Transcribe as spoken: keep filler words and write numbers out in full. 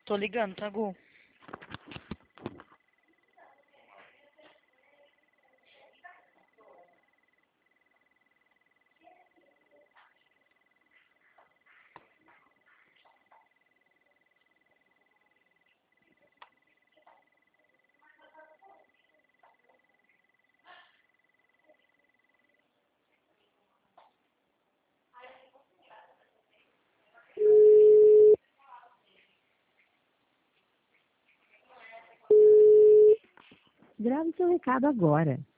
Tô ligando, tá, Gu? Grave seu recado agora.